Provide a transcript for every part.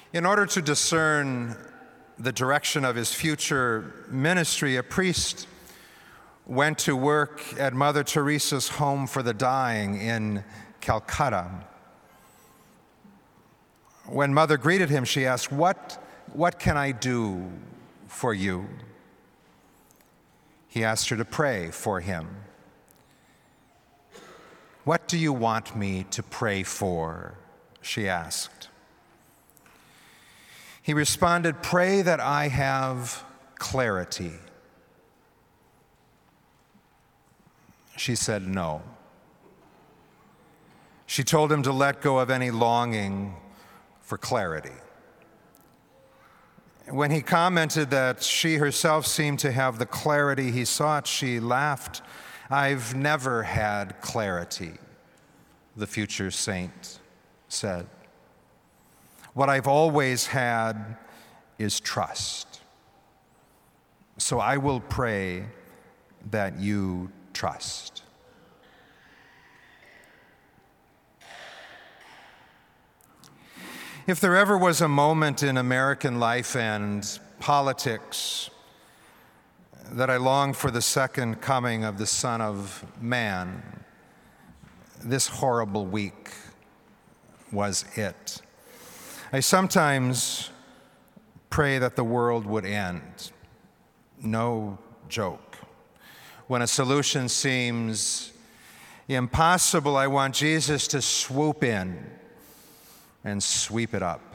In order to discern the direction of his future ministry, a priest went to work at Mother Teresa's Home for the Dying in Calcutta. When Mother greeted him, she asked, What can I do for you?" He asked her to pray for him. "What do you want me to pray for?" she asked. He responded, "Pray that I have clarity." She said no. She told him to let go of any longing for clarity. When he commented that she herself seemed to have the clarity he sought, she laughed. "I've never had clarity," the future saint said. "What I've always had is trust. So I will pray that you trust." If there ever was a moment in American life and politics that I longed for the second coming of the Son of Man, this horrible week was it. I sometimes pray that the world would end. No joke. When a solution seems impossible, I want Jesus to swoop in and sweep it up.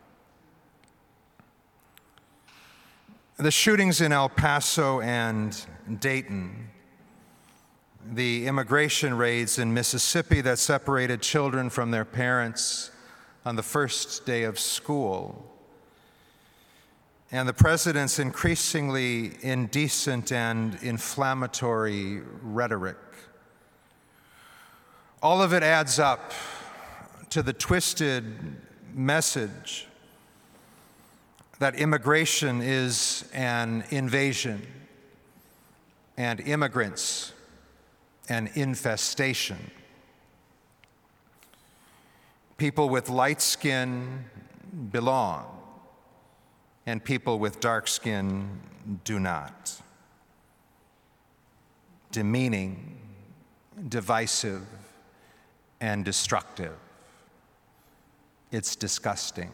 The shootings in El Paso and Dayton, the immigration raids in Mississippi that separated children from their parents on the first day of school, and the president's increasingly indecent and inflammatory rhetoric. All of it adds up to the twisted message that immigration is an invasion and immigrants an infestation. People with light skin belong, and people with dark skin do not. Demeaning, divisive, and destructive. It's disgusting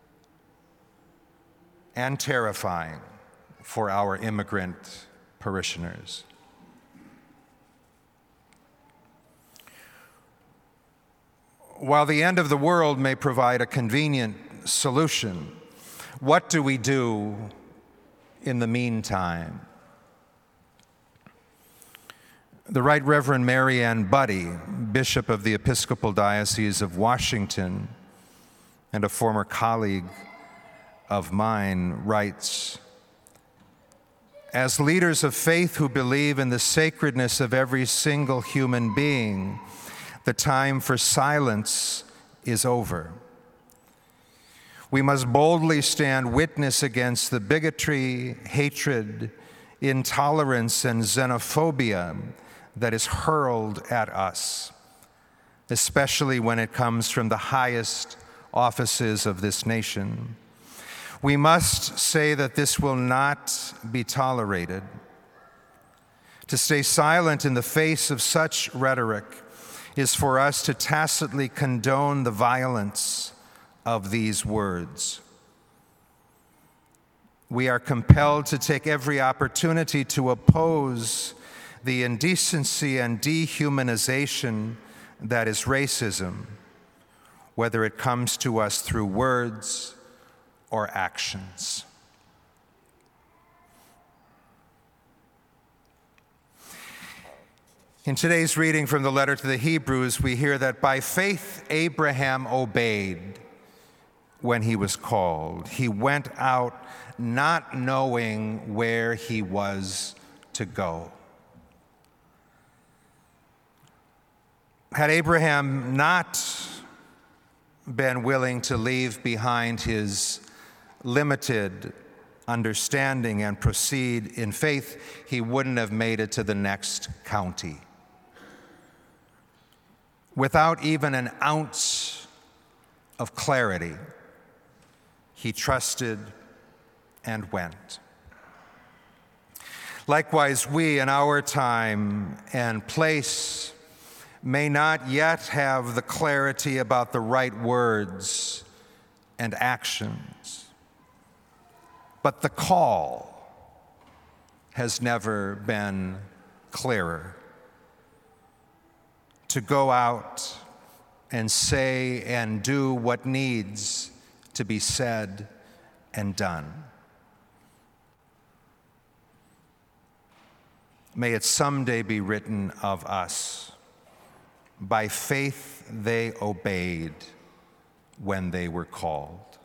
and terrifying for our immigrant parishioners. While the end of the world may provide a convenient solution, what do we do in the meantime? The Right Reverend Mary Ann Buddy, Bishop of the Episcopal Diocese of Washington and a former colleague of mine, writes, "As leaders of faith who believe in the sacredness of every single human being, the time for silence is over. We must boldly stand witness against the bigotry, hatred, intolerance, and xenophobia that is hurled at us, especially when it comes from the highest offices of this nation. We must say that this will not be tolerated. To stay silent in the face of such rhetoric is for us to tacitly condone the violence of these words. We are compelled to take every opportunity to oppose the indecency and dehumanization that is racism, whether it comes to us through words or actions." In today's reading from the letter to the Hebrews, we hear that by faith Abraham obeyed when he was called. He went out not knowing where he was to go. Had Abraham not been willing to leave behind his limited understanding and proceed in faith, he wouldn't have made it to the next county. Without even an ounce of clarity, he trusted and went. Likewise, we in our time and place may not yet have the clarity about the right words and actions, but the call has never been clearer. To go out and say and do what needs to be said and done. May it someday be written of us, by faith they obeyed when they were called.